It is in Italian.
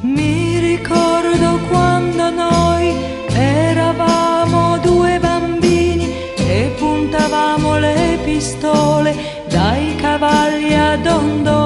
Mi ricordo quando noi eravamo due bambini e puntavamo le pistole dai cavalli a dondoli.